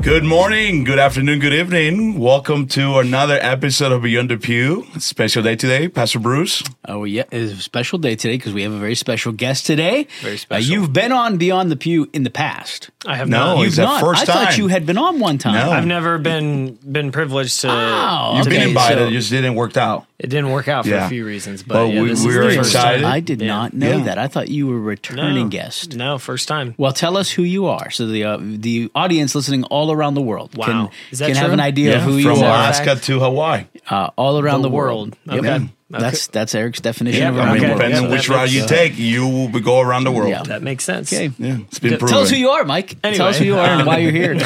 Good morning, good afternoon, good evening. Welcome to another episode of Beyond the Pew. Special day today, Pastor Bruce. Oh, yeah, it's a special day today because we have a very special guest today. Very special. You've been on Beyond the Pew in the past. I have No, not. it's the first I time. thought you had been on one time. No. I've never been privileged to. Oh, You've been okay, invited, so- it just didn't work out. It didn't work out for Yeah. a few reasons, but But yeah, we this is were the first excited. time. I did not know Yeah. that. I thought you were a returning guest. No, first time. Well, tell us who you are, so the audience listening all around the world Wow. Is that can have true? an idea of who you From are. Alaska to Hawaii. All around The the world. world. Yep. Okay. That's Eric's definition Yeah, of I around mean, the Okay. world. depending on Yeah, which that route makes you sense. take, you will go around the world. Yeah. That makes sense. Okay. Yeah, it's been Tell proven. Tell us who you are, Mike. Anyway, Tell us who you are and why you're here.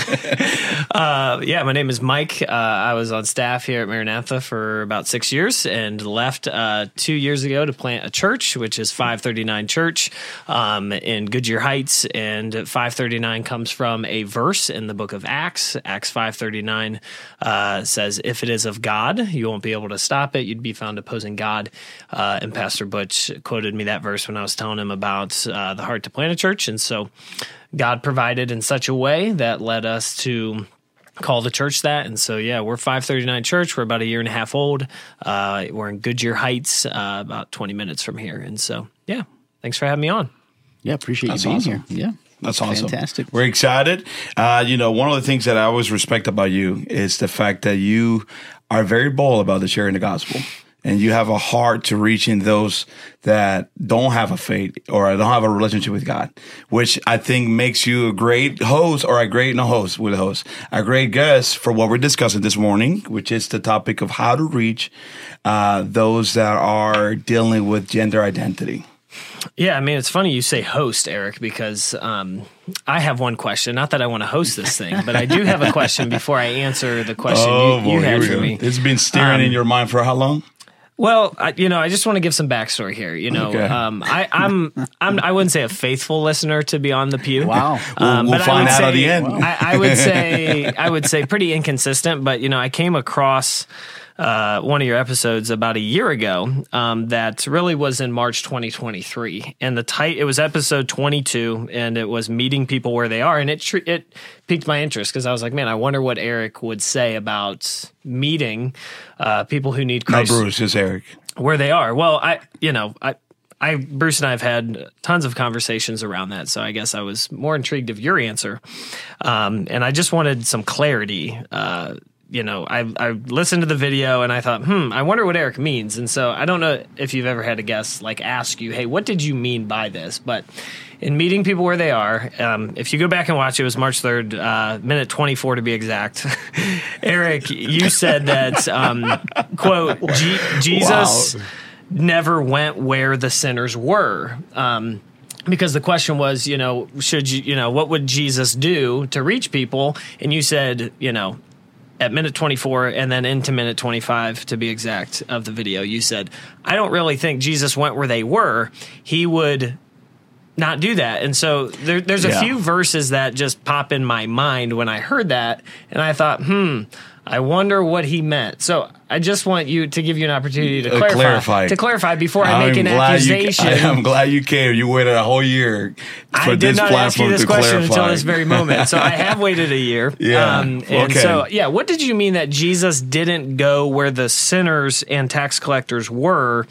Yeah, my name is Mike. I was on staff here at Maranatha for about 6 years and left 2 years ago to plant a church, which is 539 Church in Goodyear Heights. And 539 comes from a verse in the book of Acts. Acts 5:39 says, "If it is of God, you won't be able to stop it. You'd be found opposing God." And Pastor Butch quoted me that verse when I was telling him about the heart to plant a church. And so God provided in such a way that led us to call the church that. And so, yeah, we're 539 Church. We're about a year and a half old. We're in Goodyear Heights, about 20 minutes from here. And so, yeah, thanks for having me on. Yeah, appreciate That's you being awesome. here. Yeah. That's awesome. Fantastic. We're excited. One of the things that I always respect about you is the fact that you are very bold about the sharing the gospel. And you have a heart to reaching those that don't have a faith or don't have a relationship with God, which I think makes you a great host or a great guest for what we're discussing this morning, which is the topic of how to reach those that are dealing with gender identity. Yeah, I mean, it's funny you say host, Eric, because I have one question. Not that I want to host this thing, but I do have a question before I answer the question you here had we for go. me. It's been steering in your mind for how long? Well, I just want to give some backstory here. Okay. I wouldn't say a faithful listener to be on the pew. Wow. We'll but I find would out at say- the end. I would say pretty inconsistent. But I came across one of your episodes about a year ago that really was in March 2023, and it was episode 22, and it was meeting people where they are, and it piqued my interest because I was like, man, I wonder what Eric would say about meeting people who need Not Christ Bruce, it's Eric. where they are. Well, Bruce and I have had tons of conversations around that, so I guess I was more intrigued of your answer, and I just wanted some clarity. I listened to the video and I thought, I wonder what Eric means. And so I don't know if you've ever had a guest ask you, hey, what did you mean by this? But in meeting people where they are, if you go back and watch, it was March 3rd, minute 24 to be exact. Eric, you said that, quote, Jesus never went where the sinners were. Because the question was, what would Jesus do to reach people? And you said, at minute 24 and then into minute 25, to be exact, of the video, you said, I don't really think Jesus went where they were. He would not do that. And so there's a few verses that just pop in my mind when I heard that. And I thought, I wonder what he meant. So I just want you to give you an opportunity to clarify before I make an accusation. I'm glad you came. You waited a whole year for I did this not ask you platform this to question clarify. until this very moment. So I have waited a year. Yeah. And so, what did you mean that Jesus didn't go where the sinners and tax collectors were?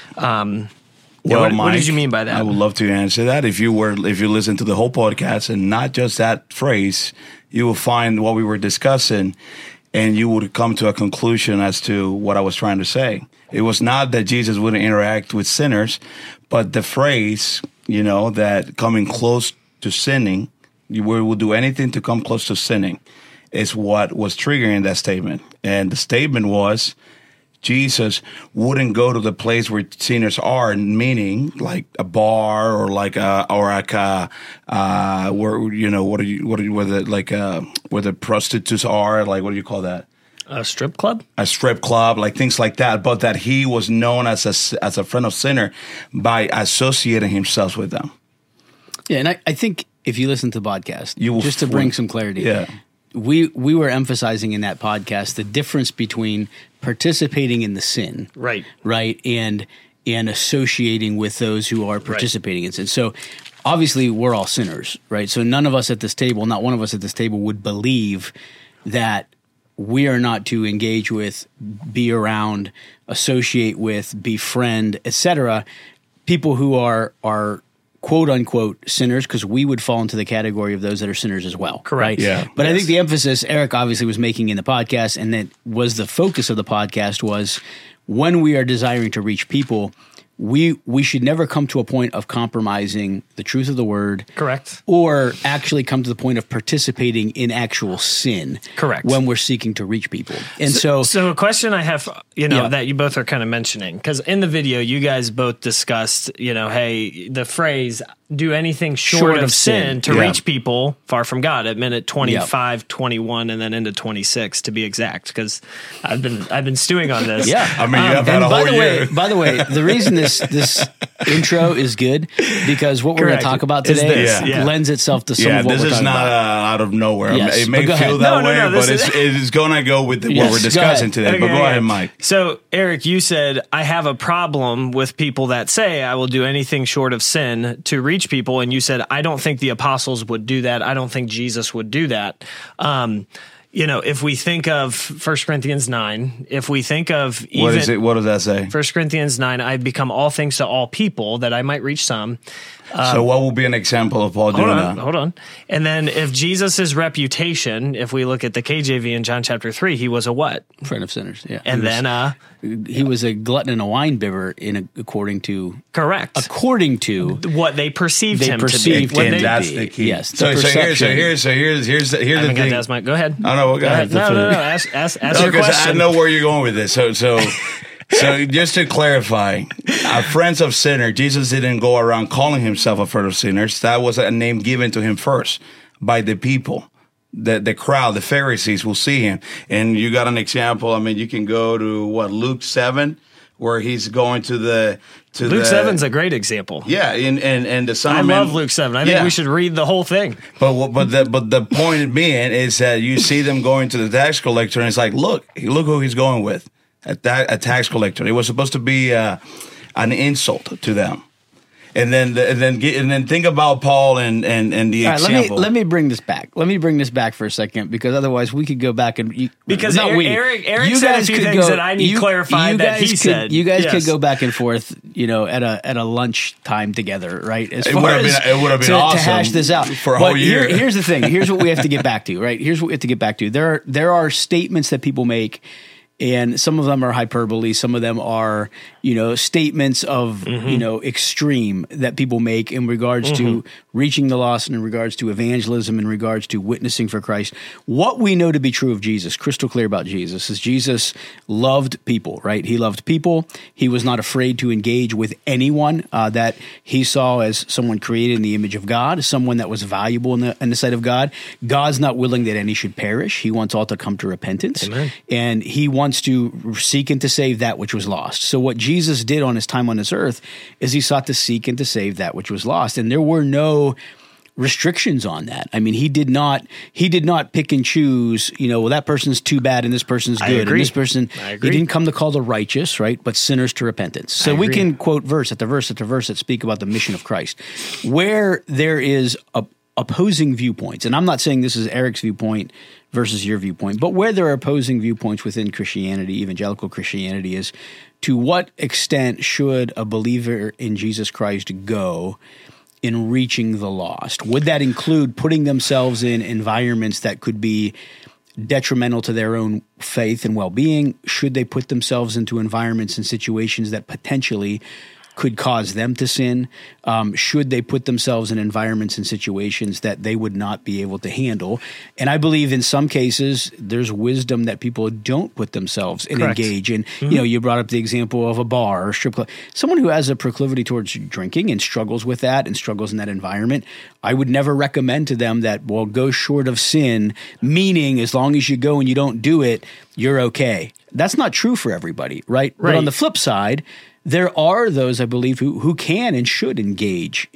What Mike, did you mean by that? I would love to answer that. If you listen to the whole podcast and not just that phrase, you will find what we were discussing, and you would come to a conclusion as to what I was trying to say. It was not that Jesus wouldn't interact with sinners, but the phrase, that coming close to sinning, you will do anything to come close to sinning, is what was triggering that statement. And the statement was, Jesus wouldn't go to the place where sinners are, meaning like a bar or where the prostitutes are, like, what do you call that? A strip club? A strip club, like things like that. But that he was known as a friend of sinner by associating himself with them. Yeah, and I think if you listen to the podcast, just to bring some clarity, we were emphasizing in that podcast the difference between participating in the sin, right, and associating with those who are participating in sin. So obviously we're all sinners, right? So none of us at this table, not one of us at this table would believe that we are not to engage with, be around, associate with, befriend, etc., people who are quote unquote sinners, because we would fall into the category of those that are sinners as well. Correct. Right? Yeah. But I think the emphasis Eric obviously was making in the podcast, and that was the focus of the podcast, was when we are desiring to reach people, we should never come to a point of compromising the truth of the word. Correct. Or actually come to the point of participating in actual sin. Correct. When we're seeking to reach people. And so a question I have, that you both are kind of mentioning, because in the video you guys both discussed, hey, the phrase do anything short of sin to reach people far from God at minute 25, 21, and then into 26 to be exact, because I've been stewing on this. Yeah. I mean, you have had a whole year. By the way, the reason this intro is good, because what we're going to talk about today lends itself to some of what we're talking about. This is not out of nowhere. Yes, it may feel that way, but it's going to go with what we're discussing today. Okay, but go ahead, Mike. So, Eric, you said, I have a problem with people that say I will do anything short of sin to reach people. And you said, I don't think the apostles would do that. I don't think Jesus would do that. If we think of 1 Corinthians 9, if we think of even... What is it? What does that say? 1 Corinthians 9, I've become all things to all people that I might reach some. So what will be an example of Paul doing that? Hold on. And then if Jesus' reputation, if we look at the KJV in John chapter 3, he was a what? Friend of sinners, yeah. And he was a glutton and a wine bibber according to... Correct. According to... what they perceived him to be. And that's the key. Yes. So here's the thing. Ask Mike. Go ahead. Oh, no, go ahead. No. Ask your question. I know where you're going with this. So just to clarify, friends of sinner, Jesus didn't go around calling himself a friend of sinners. That was a name given to him first by the people. The crowd, the Pharisees will see him. And you got an example. I mean, you can go to Luke 7, where he's going to Luke 7's a great example. Yeah, and the Son of Man. I love Luke 7. I think we should read the whole thing. But the point being is that you see them going to the tax collector, and it's like, look who he's going with. A tax collector. It was supposed to be an insult to them. And then think about Paul and the example. Let me bring this back. Let me bring this back for a second, because otherwise we could go back and Eric said a few things that I need clarified that he said. You guys could go back and forth, at a lunch time together, right? It would have been awesome to hash this out for a whole year. Here's the thing. Here's what we have to get back to, right? Here's what we have to get back to. There are statements that people make. And some of them are hyperbole. Some of them are, statements of, extreme that people make in regards to reaching the lost and in regards to evangelism, in regards to witnessing for Christ. What we know to be true of Jesus, crystal clear about Jesus, is Jesus loved people, right? He loved people. He was not afraid to engage with anyone that he saw as someone created in the image of God, someone that was valuable in the sight of God. God's not willing that any should perish. He wants all to come to repentance. Amen. And he wants to seek and to save that which was lost. So what Jesus did on his time on this earth is he sought to seek and to save that which was lost. And there were no restrictions on that. I mean, he did not pick and choose, that person's too bad and this person's good. And this person, he didn't come to call the righteous, right? But sinners to repentance. So we can quote verse after verse after verse that speak about the mission of Christ. Where there is opposing viewpoints, and I'm not saying this is Eric's viewpoint versus your viewpoint, but where there are opposing viewpoints within Christianity, evangelical Christianity, is to what extent should a believer in Jesus Christ go in reaching the lost? Would that include putting themselves in environments that could be detrimental to their own faith and well-being? Should they put themselves into environments and situations that potentially could cause them to sin? Should they put themselves in environments and situations that they would not be able to handle? And I believe in some cases there's wisdom that people don't put themselves and engage in. You brought up the example of a bar or strip club. Someone who has a proclivity towards drinking and struggles with that and struggles in that environment, I would never recommend to them that, go short of sin, meaning as long as you go and you don't do it, you're okay. That's not true for everybody, right? But on the flip side, there are those, I believe, who can and should engage in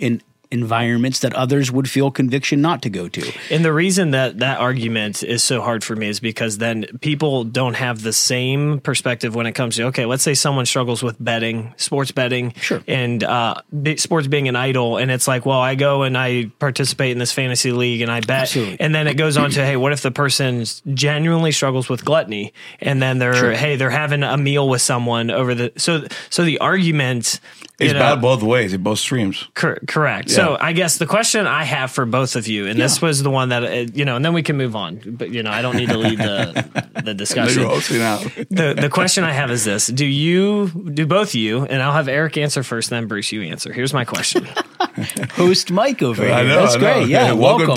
environments that others would feel conviction not to go to. And the reason that argument is so hard for me is because then people don't have the same perspective when it comes to, okay, let's say someone struggles with betting, sports betting, Sure. and sports being an idol. And it's like, well, I go and I participate in this fantasy league and I bet. Absolutely. And then it goes on to, hey, what if the person genuinely struggles with gluttony? And then they're having a meal with someone over the, so the argument, It's bad both ways, in both streams. Correct. Yeah. So I guess the question I have for both of you, and this was the one that, and then we can move on, but, I don't need to lead the discussion. The question I have is this. Do both you, and I'll have Eric answer first, then Bruce, you answer. Here's my question. Host Mike over here. I know, That's great. Yeah, welcome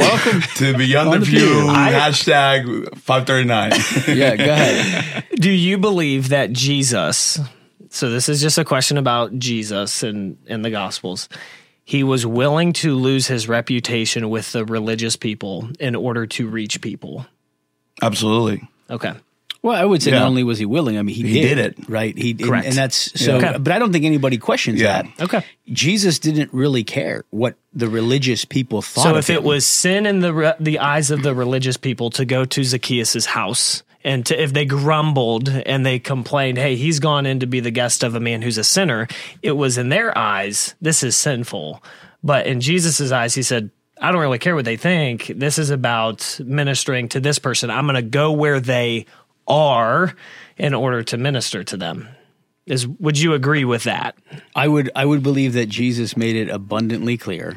to Beyond the View, hashtag 539. Yeah, go ahead. Do you believe that Jesus, so this is just a question about Jesus and the Gospels, he was willing to lose his reputation with the religious people in order to reach people? Absolutely. Okay. Well, I would say not only was he willing, I mean, he did it. Right? Correct. And that's so, Okay. but I don't think anybody questions that. Okay. Jesus didn't really care what the religious people thought So of if him. it was sin in the eyes of the religious people to go to Zacchaeus' house, and if they grumbled and they complained, hey, he's gone in to be the guest of a man who's a sinner, it was in their eyes, this is sinful. But in Jesus' eyes, he said, I don't really care what they think. This is about ministering to this person. I'm going to go where they are in order to minister to them. Would you agree with that? I would believe that Jesus made it abundantly clear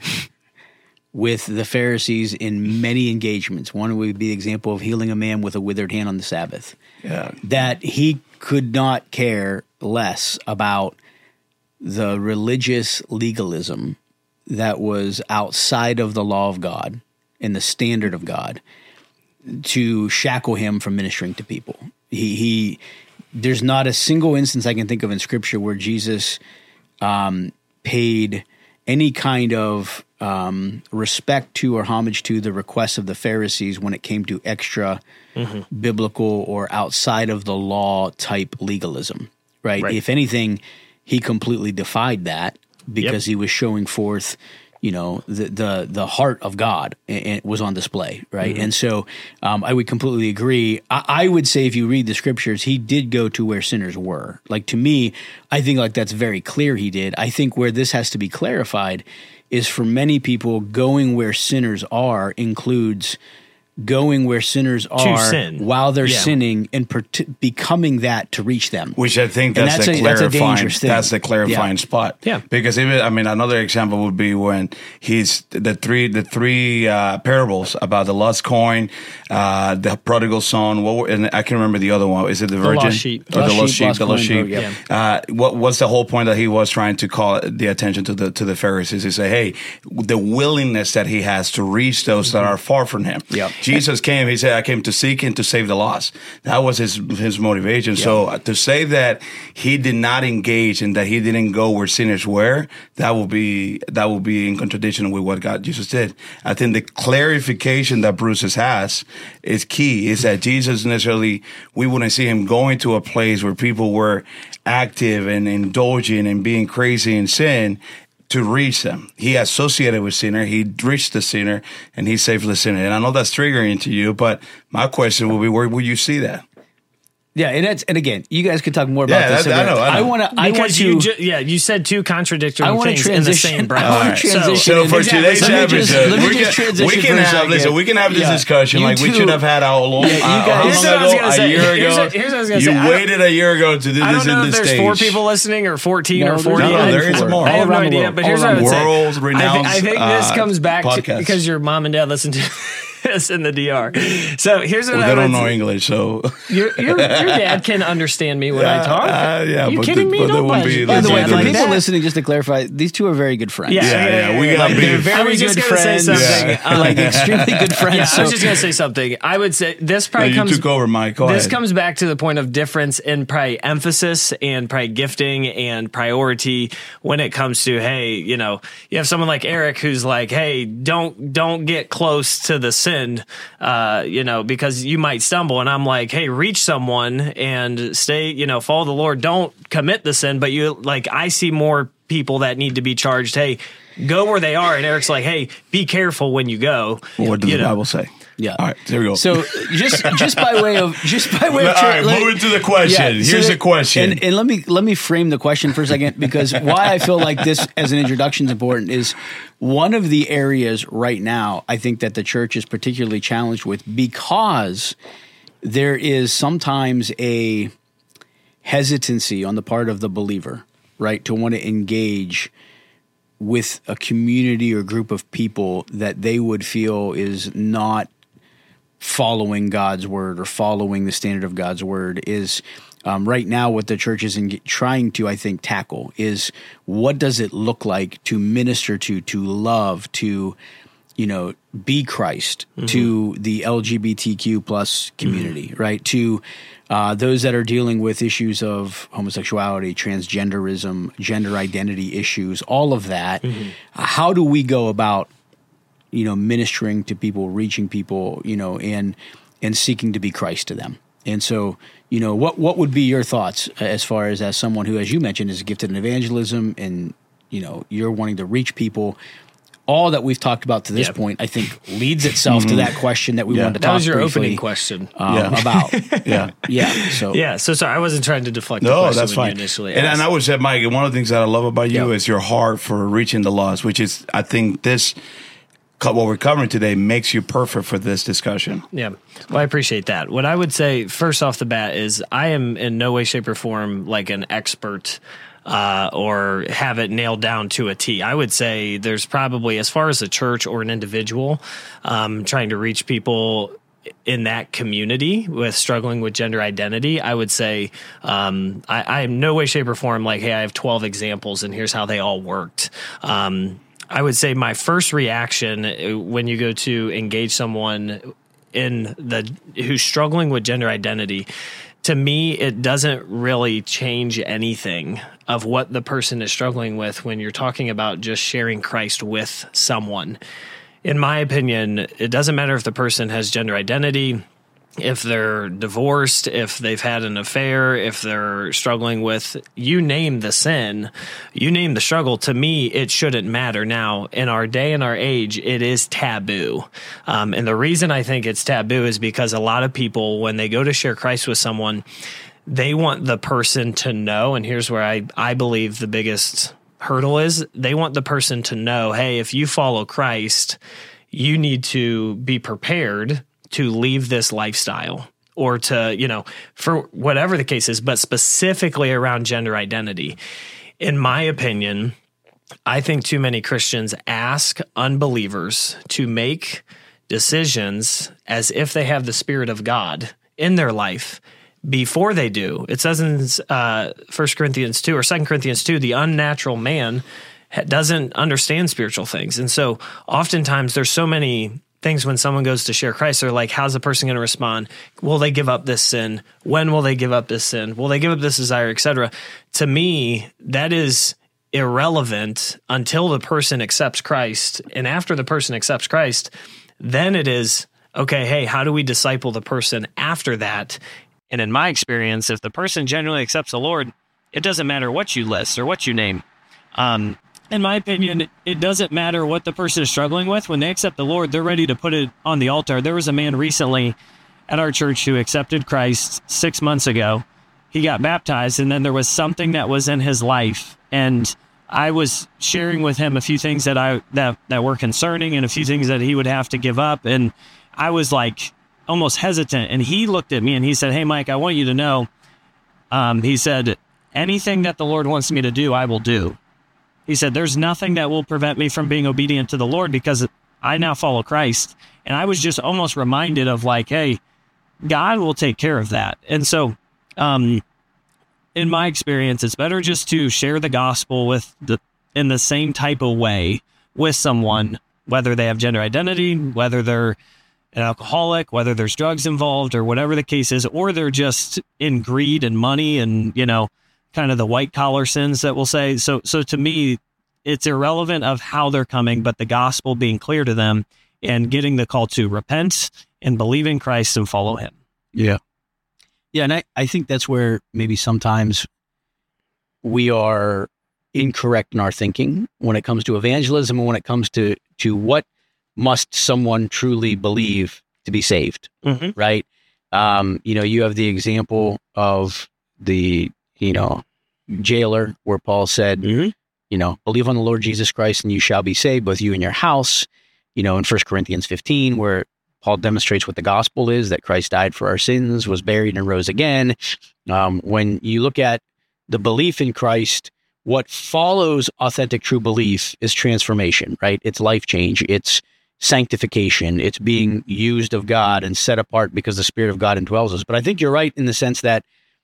with the Pharisees in many engagements. One would be the example of healing a man with a withered hand on the Sabbath. Yeah. That he could not care less about the religious legalism that was outside of the law of God and the standard of God to shackle him from ministering to people. There's not a single instance I can think of in Scripture where Jesus paid any kind of respect to or homage to the requests of the Pharisees when it came to extra biblical or outside of the law type legalism, right? If anything, he completely defied that because he was showing forth, the heart of God and it was on display, right? And so I would completely agree. I would say if you read the Scriptures, he did go to where sinners were. Like, to me, I think like that's very clear he did. I think where this has to be clarified is for many people, going where sinners are includes going where sinners are while they're sinning and becoming that to reach them. Which I think And that's the clarifying spot. Yeah. Because another example would be when he's the three parables about the lost coin, the prodigal son. And I can't remember the other one. Is it the virgin? Lost sheep. Or the lost sheep. Yeah. What's the whole point that he was trying to call the attention to the Pharisees? He said, hey, the willingness that he has to reach those that are far from him. Yep. Jesus came, he said, I came to seek and to save the lost. That was his motivation. Yeah. So to say that he did not engage and that he didn't go where sinners were, that will be in contradiction with what Jesus did. I think the clarification that Bruce has is key, is that Jesus we wouldn't see him going to a place where people were active and indulging and being crazy in sin to reach them. He associated with sinner, he reached the sinner, and he saved the sinner. And I know that's triggering to you, but my question will be, where will you see that? Yeah, and again, you guys could talk more about this. I know. I want to. You said two contradictory things in the same breath. I want to transition. So for today's episode, we can have this discussion. Like we should have had a year ago. Here's what I was going to say. You waited a year ago to do this in the States. I don't know if there's 4 people listening or 14 or 40. No, there is more. I have no idea. But here's what I would say. World-renowned I think this comes back podcast. because your mom and dad listen to this in the DR. So here's what they don't know English, so your dad can understand me when I talk. Yeah, are you kidding me? By the way, for people listening, just to clarify, these two are very good friends. Yeah. We got they're very good friends. Like extremely good friends. Yeah, I was just going to say something. I would say this probably comes. You took over, Mike. Go ahead. This comes back to the point of difference in probably emphasis and probably gifting and priority when it comes to, hey, you have someone like Eric who's like, hey, don't get close to the sin. Because you might stumble. And I'm like, hey, reach someone and stay, follow the Lord. Don't commit the sin. But I see more people that need to be charged. Hey, go where they are. And Eric's like, hey, be careful when you go. What does the Bible say? Yeah. All right, there we go. So just by way of all right, moving to the question. Here's the question. And let me frame the question for a second, because why I feel like this as an introduction is important is one of the areas right now I think that the church is particularly challenged with, because there is sometimes a hesitancy on the part of the believer, right, to want to engage with a community or group of people that they would feel is not following God's word or following the standard of God's word. Is right now what the church is trying to, I think, tackle is, what does it look like to minister to love, to, be Christ to the LGBTQ plus community, right? To those that are dealing with issues of homosexuality, transgenderism, gender identity issues, all of that. How do we go about, ministering to people, reaching people, and seeking to be Christ to them? And so, what would be your thoughts as far as someone who, as you mentioned, is gifted in evangelism, and, you're wanting to reach people? All that we've talked about to this point, I think, leads itself to that question that we wanted to talk about. That was your opening question about. So sorry, I wasn't trying to deflect the question that's fine. You initially asked. And I would say, Mike, one of the things that I love about you is your heart for reaching the lost, which is, I think what we're covering today makes you perfect for this discussion. Yeah. Well, I appreciate that. What I would say first off the bat is, I am in no way, shape, or form like an expert or have it nailed down to a T. I would say there's probably, as far as a church or an individual trying to reach people in that community with struggling with gender identity, I would say I am no way, shape, or form like, hey, I have 12 examples and here's how they all worked. I would say my first reaction when you go to engage someone who's struggling with gender identity, to me, it doesn't really change anything of what the person is struggling with when you're talking about just sharing Christ with someone. In my opinion, it doesn't matter if the person has gender identity, if they're divorced, if they've had an affair, if they're struggling with, you name the sin, you name the struggle, to me, it shouldn't matter. Now, in our day and our age, it is taboo. And the reason I think it's taboo is because a lot of people, when they go to share Christ with someone, they want the person to know, and here's where I believe the biggest hurdle is, they want the person to know, hey, if you follow Christ, you need to be prepared to leave this lifestyle, or to, for whatever the case is, but specifically around gender identity. In my opinion, I think too many Christians ask unbelievers to make decisions as if they have the Spirit of God in their life before they do. It says in 1 Corinthians 2 or 2 Corinthians 2, the unnatural man doesn't understand spiritual things. And so oftentimes there's so many things when someone goes to share Christ, they're like, how's the person going to respond? Will they give up this sin? When will they give up this sin? Will they give up this desire, etc.? To me, that is irrelevant until the person accepts Christ. And after the person accepts Christ, then it is, okay, hey, how do we disciple the person after that? And in my experience, if the person genuinely accepts the Lord, it doesn't matter what you list or what you name. In my opinion, it doesn't matter what the person is struggling with. When they accept the Lord, they're ready to put it on the altar. There was a man recently at our church who accepted Christ 6 months ago. He got baptized, and then there was something that was in his life. And I was sharing with him a few things that were concerning and a few things that he would have to give up. And I was like almost hesitant. And he looked at me and he said, hey, Mike, I want you to know, he said, anything that the Lord wants me to do, I will do. He said, there's nothing that will prevent me from being obedient to the Lord because I now follow Christ. And I was just almost reminded of like, hey, God will take care of that. And so in my experience, it's better just to share the gospel in the same type of way with someone, whether they have gender identity, whether they're an alcoholic, whether there's drugs involved or whatever the case is, or they're just in greed and money and, kind of the white collar sins that we'll say. So to me, it's irrelevant of how they're coming, but the gospel being clear to them and getting the call to repent and believe in Christ and follow him. Yeah. Yeah. And I think that's where maybe sometimes we are incorrect in our thinking when it comes to evangelism and when it comes to what must someone truly believe to be saved, right? You have the example of the, jailer where Paul said, believe on the Lord Jesus Christ and you shall be saved, both you and your house. In 1 Corinthians 15, where Paul demonstrates what the gospel is, that Christ died for our sins, was buried, and rose again. When you look at the belief in Christ, what follows authentic true belief is transformation, right? It's life change. It's sanctification. It's being used of God and set apart because the Spirit of God indwells us. But I think you're right in the sense that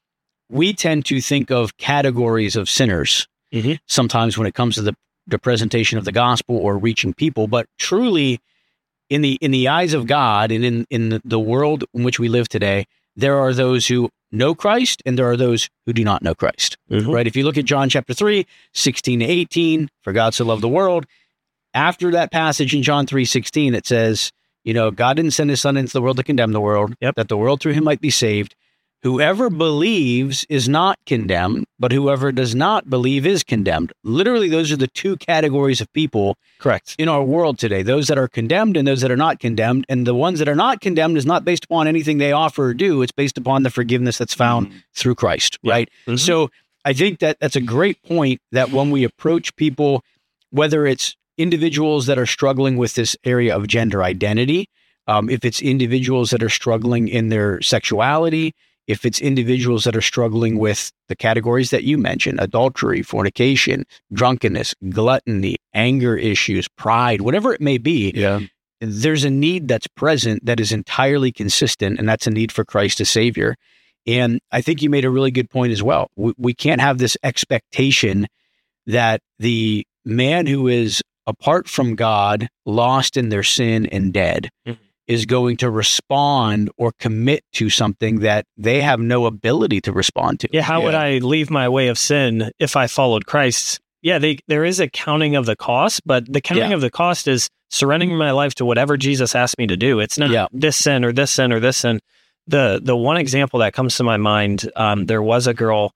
we tend to think of categories of sinners sometimes when it comes to the presentation of the gospel or reaching people. But truly, in the eyes of God and in the world in which we live today, there are those who know Christ and there are those who do not know Christ, right? If you look at John chapter 3, 16 to 18, for God so loved the world, after that passage in John 3:16, it says, God didn't send his son into the world to condemn the world, that the world through him might be saved. Whoever believes is not condemned, but whoever does not believe is condemned. Literally, those are the two categories of people Correct. in our world today, those that are condemned and those that are not condemned. And the ones that are not condemned is not based upon anything they offer or do. It's based upon the forgiveness that's found through Christ, right? So I think that that's a great point, that when we approach people, whether it's individuals that are struggling with this area of gender identity, if it's individuals that are struggling in their sexuality, if it's individuals that are struggling with the categories that you mentioned, adultery, fornication, drunkenness, gluttony, anger issues, pride, whatever it may be, there's a need that's present that is entirely consistent, and that's a need for Christ as Savior. And I think you made a really good point as well. We can't have this expectation that the man who is apart from God, lost in their sin and dead, is going to respond or commit to something that they have no ability to respond to. Yeah, how would I leave my way of sin if I followed Christ? Yeah, there is a counting of the cost, but the counting of the cost is surrendering my life to whatever Jesus asked me to do. It's not this sin or this sin or this sin. The one example that comes to my mind, there was a girl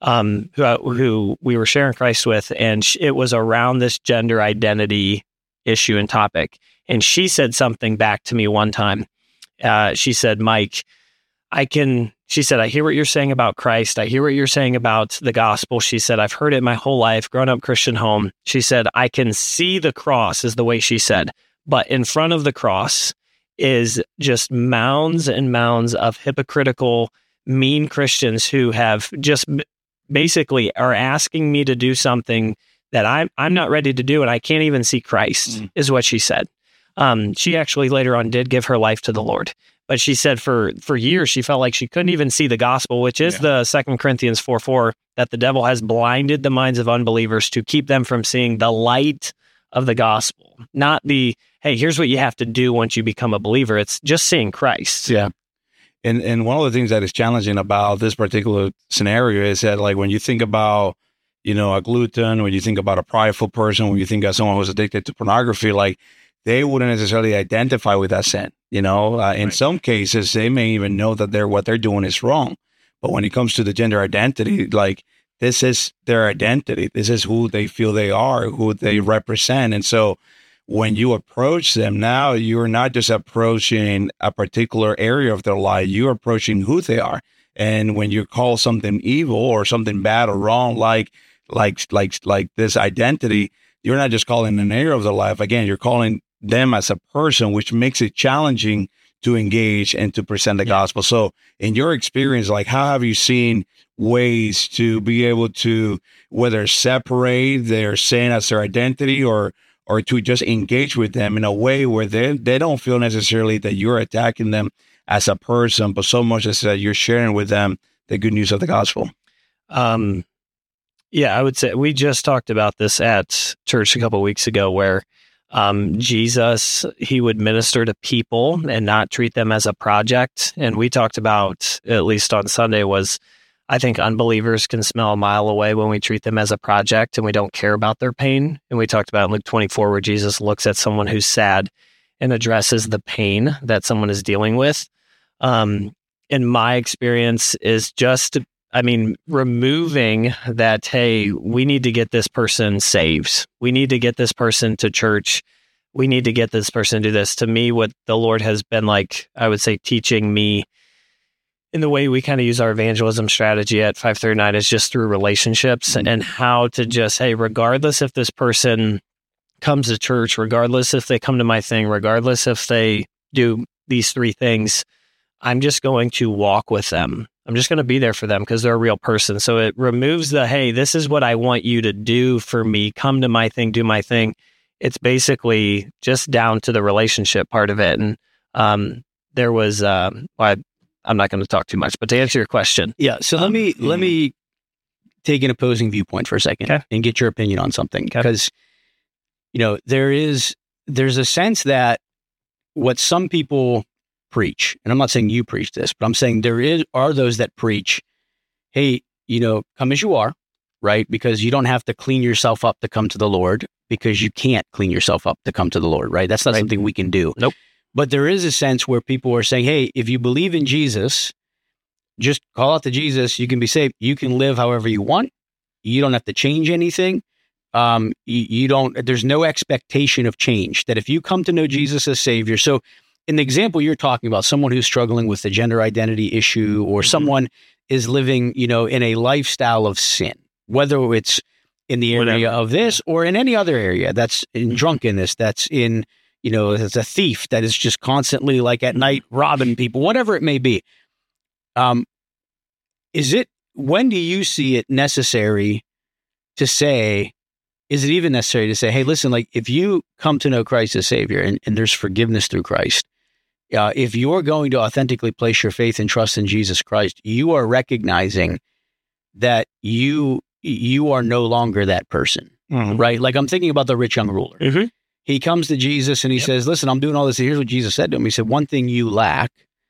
who we were sharing Christ with, and it was around this gender identity issue and topic. And she said something back to me one time. She said, Mike, I hear what you're saying about Christ. I hear what you're saying about the gospel. She said, I've heard it my whole life, grown up Christian home. She said, I can see the cross, is the way she said. But in front of the cross is just mounds and mounds of hypocritical, mean Christians who have just basically are asking me to do something that I'm not ready to do, and I can't even see Christ, is what she said. She actually later on did give her life to the Lord. But she said for years, she felt like she couldn't even see the gospel, which is the 2 Corinthians 4:4, that the devil has blinded the minds of unbelievers to keep them from seeing the light of the gospel. Not the, hey, here's what you have to do once you become a believer. It's just seeing Christ. Yeah. And one of the things that is challenging about this particular scenario is that, like, when you think about, a glutton, when you think about a prideful person, when you think of someone who's addicted to pornography, like, they wouldn't necessarily identify with that sin. In some cases, they may even know that what they're doing is wrong. But when it comes to the gender identity, like, this is their identity. This is who they feel they are, who they represent. And so when you approach them now, you're not just approaching a particular area of their life, you're approaching who they are. And when you call something evil or something bad or wrong, like this identity, you're not just calling an area of their life. Again, you're calling them as a person, which makes it challenging to engage and to present the gospel. So in your experience, like, how have you seen ways to be able to whether separate their sin as their identity or to just engage with them in a way where they don't feel necessarily that you're attacking them as a person, but so much as that you're sharing with them the good news of the gospel? Yeah, I would say we just talked about this at church a couple of weeks ago, where Jesus, he would minister to people and not treat them as a project. And we talked about, at least on Sunday, was I think unbelievers can smell a mile away when we treat them as a project and we don't care about their pain. And we talked about in Luke 24, where Jesus looks at someone who's sad and addresses the pain that someone is dealing with. In my experience is just, I mean, removing that, hey, we need to get this person saved. We need to get this person to church. We need to get this person to do this. To me, what the Lord has been like, I would say, teaching me in the way we kind of use our evangelism strategy at 539 is just through relationships and how to just, hey, regardless if this person comes to church, regardless if they come to my thing, regardless if they do these three things, I'm just going to walk with them. I'm just going to be there for them because they're a real person. So it removes the, hey, this is what I want you to do for me. Come to my thing, do my thing. It's basically just down to the relationship part of it. And there was, I'm not going to talk too much, but to answer your question. Yeah. So let me take an opposing viewpoint for a second and get your opinion on something. Because, there's a sense that what some people preach, and I'm not saying you preach this, but I'm saying are those that preach, hey, come as you are, right? Because you don't have to clean yourself up to come to the Lord, because you can't clean yourself up to come to the Lord, right? That's not something we can do. Nope. But there is a sense where people are saying, hey, if you believe in Jesus, just call out to Jesus, you can be saved. You can live however you want. You don't have to change anything. There's no expectation of change. That if you come to know Jesus as Savior, so in the example you're talking about, someone who's struggling with the gender identity issue, or someone is living, in a lifestyle of sin, whether it's in the area of this or in any other area, that's in drunkenness, that's in, as a thief that is just constantly like at night robbing people, whatever it may be. When do you see it necessary to say, is it even necessary to say, hey, listen, like if you come to know Christ as Savior and there's forgiveness through Christ, if you're going to authentically place your faith and trust in Jesus Christ, you are recognizing that you are no longer that person, right? Like I'm thinking about the rich young ruler. Mm-hmm. He comes to Jesus and he says, listen, I'm doing all this. Here's what Jesus said to him. He said, one thing you lack.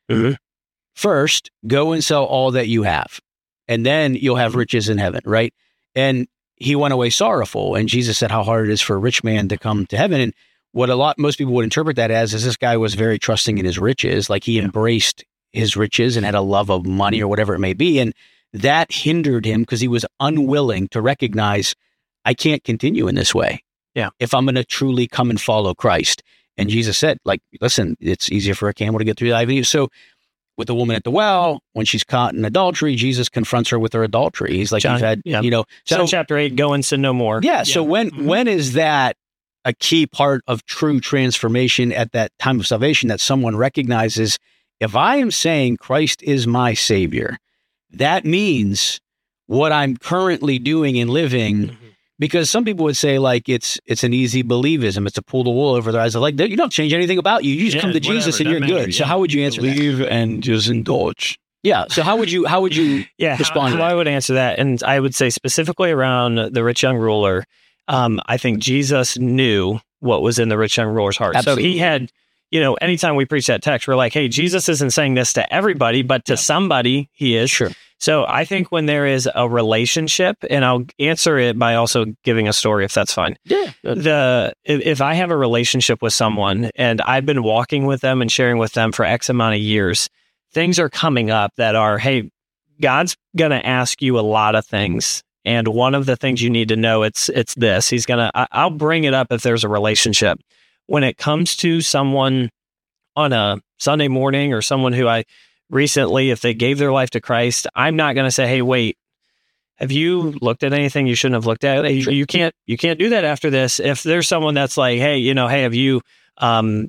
First, go and sell all that you have, and then you'll have riches in heaven, right? And he went away sorrowful. And Jesus said how hard it is for a rich man to come to heaven. And what most people would interpret that as is this guy was very trusting in his riches, like he embraced his riches and had a love of money or whatever it may be. And that hindered him because he was unwilling to recognize, I can't continue in this way. Yeah. If I'm going to truly come and follow Christ. And Jesus said, like, listen, it's easier for a camel to get through the eye of a needle. So with the woman at the well, when she's caught in adultery, Jesus confronts her with her adultery. He's like, John, John chapter 8, go and sin no more. Yeah. So when is that a key part of true transformation at that time of salvation, that someone recognizes, if I am saying Christ is my Savior, that means what I'm currently doing and living, because some people would say like it's an easy believism. It's to pull the wool over their eyes. They're like, you don't change anything about you. You just come to Jesus and you're good. So how would you answer that? Believe and just indulge. Yeah. So how would you respond to that? I would answer that. And I would say specifically around the rich young ruler, I think Jesus knew what was in the rich young ruler's heart. Absolutely. So he had, anytime we preach that text, we're like, hey, Jesus isn't saying this to everybody, but to somebody he is. Sure. So I think when there is a relationship, and I'll answer it by also giving a story, if that's fine. Yeah. If I have a relationship with someone and I've been walking with them and sharing with them for X amount of years, things are coming up that are, hey, God's going to ask you a lot of things. And one of the things you need to know, it's this. I'll bring it up if there's a relationship. When it comes to someone on a Sunday morning or someone who I recently, if they gave their life to Christ, I'm not going to say, hey, wait, have you looked at anything you shouldn't have looked at? You can't do that after this. If there's someone that's like, hey, have you, have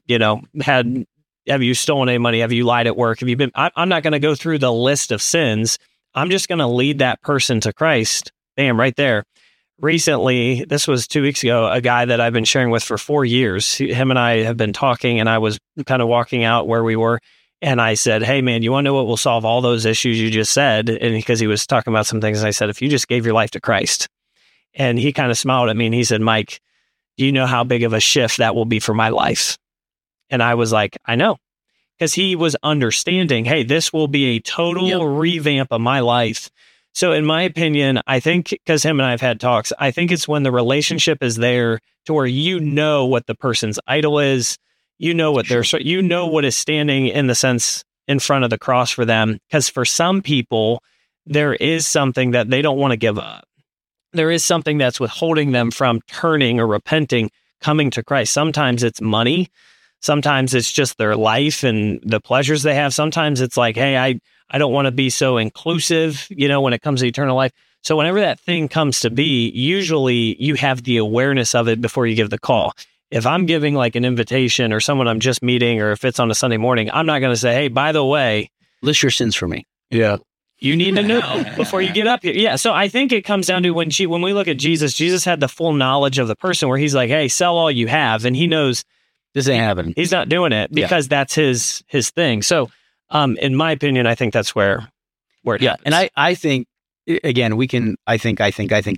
you stolen any money? Have you lied at work? Have you been, I'm not going to go through the list of sins. I'm just going to lead that person to Christ. Bam, right there. Recently, this was 2 weeks ago, a guy that I've been sharing with for 4 years, him and I have been talking, and I was kind of walking out where we were. And I said, hey, man, you want to know what will solve all those issues you just said? And because he was talking about some things, and I said, if you just gave your life to Christ. And he kind of smiled at me and he said, Mike, do you know how big of a shift that will be for my life? And I was like, I know. Because he was understanding, hey, this will be a total revamp of my life. So in my opinion, I think, because him and I have had talks, I think it's when the relationship is there to where you know what the person's idol is, you know what what is standing in the sense in front of the cross for them. Because for some people, there is something that they don't want to give up. There is something that's withholding them from turning or repenting, coming to Christ. Sometimes it's money. Sometimes it's just their life and the pleasures they have. Sometimes it's like, hey, I don't want to be so inclusive, when it comes to eternal life. So whenever that thing comes to be, usually you have the awareness of it before you give the call. If I'm giving like an invitation or someone I'm just meeting, or if it's on a Sunday morning, I'm not going to say, hey, by the way, list your sins for me. Yeah. You need to know before you get up here. Yeah. So I think it comes down to when we look at Jesus had the full knowledge of the person where he's like, hey, sell all you have. And he knows this ain't happening. He's not doing it because that's his thing. So in my opinion, I think that's where it happens. And I think, again, we can, I think, we have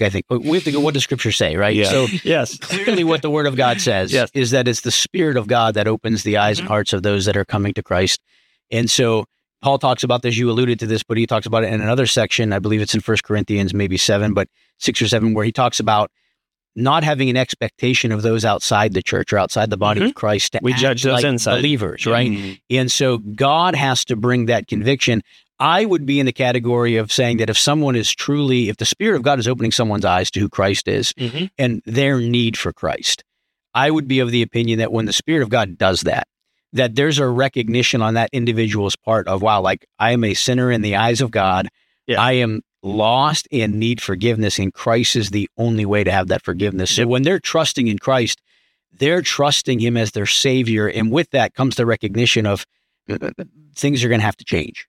to go, what does Scripture say, right? Yeah. So yes, clearly what the Word of God says is that it's the Spirit of God that opens the eyes and hearts of those that are coming to Christ. And so Paul talks about this, you alluded to this, but he talks about it in another section. I believe it's in 1 Corinthians, maybe 7, but 6 or 7, where he talks about not having an expectation of those outside the church or outside the body of Christ to we judge those like inside believers, right? And so God has to bring that conviction. I would be in the category of saying that if someone is truly, if the Spirit of God is opening someone's eyes to who Christ is and their need for Christ, I would be of the opinion that when the Spirit of God does that there's a recognition on that individual's part of, wow, like I am a sinner in the eyes of God. Yeah. I am lost and need forgiveness, and Christ is the only way to have that forgiveness. So when they're trusting in Christ, they're trusting him as their Savior. And with that comes the recognition of things are going to have to change.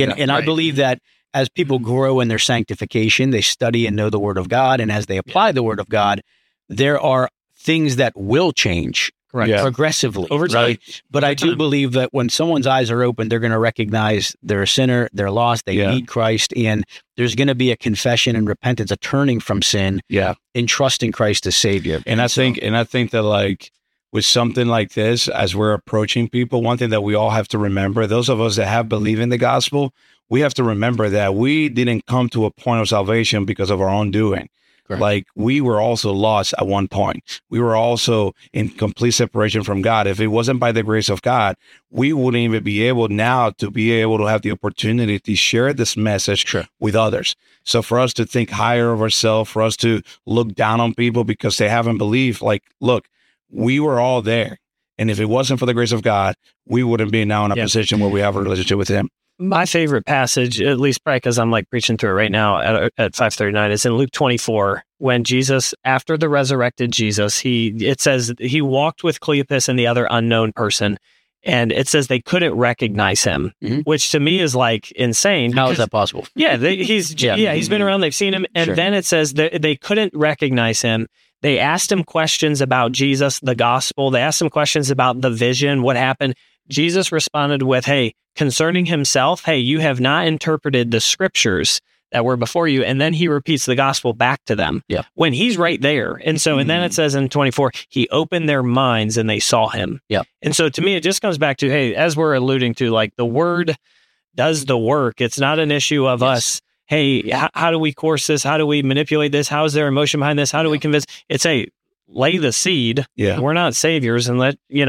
I believe that as people grow in their sanctification, they study and know the Word of God. And as they apply the Word of God, there are things that will change progressively over time. Right? But I do believe that when someone's eyes are open, they're going to recognize they're a sinner, they're lost, they need Christ, and there's going to be a confession and repentance, a turning from sin, and trusting Christ as Savior. And I think that like with something like this, as we're approaching people, one thing that we all have to remember, those of us that have believed in the gospel, we have to remember that we didn't come to a point of salvation because of our own doing. Correct. Like we were also lost at one point. We were also in complete separation from God. If it wasn't by the grace of God, we wouldn't even be able now to be able to have the opportunity to share this message with others. So for us to think higher of ourselves, for us to look down on people because they haven't believed, like, look, we were all there. And if it wasn't for the grace of God, we wouldn't be now in a position where we have a relationship with him. My favorite passage, at least probably because I'm like preaching through it right now at 5:39, is in Luke 24, when Jesus, after the resurrected Jesus, it says he walked with Cleopas and the other unknown person, and it says they couldn't recognize him, which to me is like insane. How is that possible? Yeah, he's been around, they've seen him, and then it says that they couldn't recognize him. They asked him questions about Jesus, the gospel. They asked him questions about the vision, what happened. Jesus responded with, hey, concerning himself, hey, you have not interpreted the scriptures that were before you. And then he repeats the gospel back to them when he's right there. And so, and then it says in 24, he opened their minds and they saw him. Yeah. And so to me, it just comes back to, hey, as we're alluding to, like the word does the work. It's not an issue of us. Hey, how do we course this? How do we manipulate this? How is there emotion behind this? How do we convince? It's lay the seed. Yeah. We're not saviors and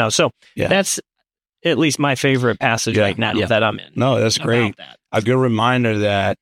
that's at least my favorite passage right now that I'm in. No, that's great. A good reminder that,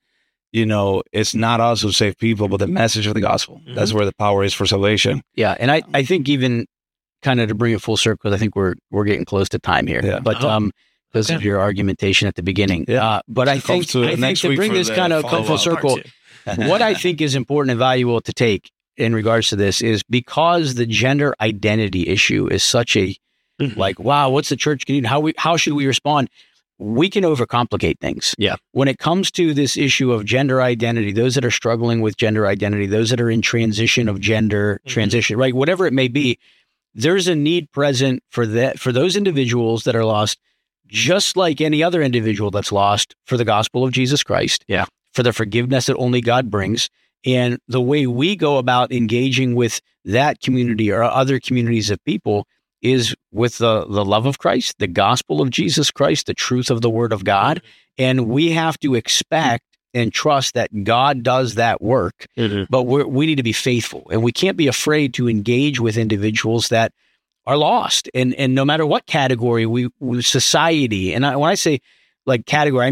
it's not us who save people, but the message of the gospel. That's where the power is for salvation. Yeah. And I think even kind of to bring it full circle, because I think we're getting close to time here. Yeah. But because of your argumentation at the beginning. Yeah. But I think to bring this kind of full circle, what I think is important and valuable to take in regards to this is because the gender identity issue is such a like, wow, what's the church going to do? How should we respond? We can overcomplicate things. Yeah. When it comes to this issue of gender identity, those that are struggling with gender identity, those that are in transition of gender transition, right? Whatever it may be, there's a need present for those individuals that are lost, just like any other individual that's lost, for the gospel of Jesus Christ. Yeah. For the forgiveness that only God brings. And the way we go about engaging with that community or other communities of people is with the love of Christ, the gospel of Jesus Christ, the truth of the word of God. And we have to expect and trust that God does that work, but we need to be faithful. And we can't be afraid to engage with individuals that are lost. And no matter what category society, and when I say like category, I mean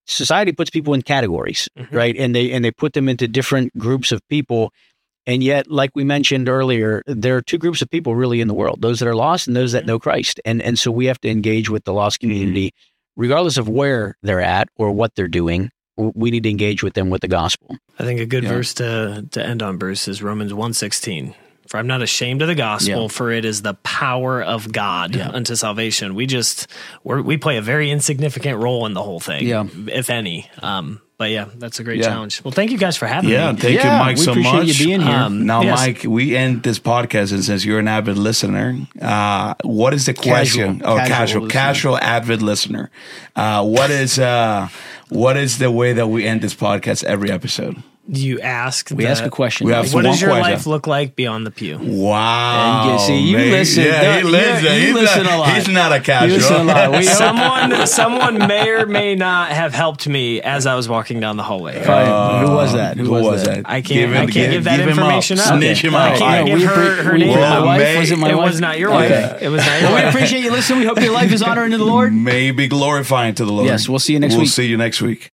society puts people in categories, right? And they put them into different groups of people. And yet, like we mentioned earlier, there are two groups of people really in the world, those that are lost and those that know Christ. And so we have to engage with the lost community, regardless of where they're at or what they're doing. We need to engage with them with the gospel. I think a good verse to end on, Bruce, is Romans 1:16. For I'm not ashamed of the gospel, for it is the power of God unto salvation. We play a very insignificant role in the whole thing, if any. But yeah, that's a great challenge. Well, thank you guys for having me. Thank you, Mike, so much. We appreciate you being here. Now, Mike, we end this podcast, and since you're an avid listener, what is the question? Casual avid listener. What is the way that we end this podcast every episode? You ask. We ask a question. What does your life look like beyond the pew? Wow. And you listen. Yeah, he listen a lot. He's not a casual. You listen a lot. Someone may or may not have helped me as I was walking down the hallway. Who was that? Who was that? I can't give that information up. Snitch him out. I can't give her name. My wife? Was it my wife? It was not your wife. It was not your We wife. appreciate you listening. We hope your life is honoring to the Lord. May be glorifying to the Lord. Yes, we'll see you next week. We'll see you next week.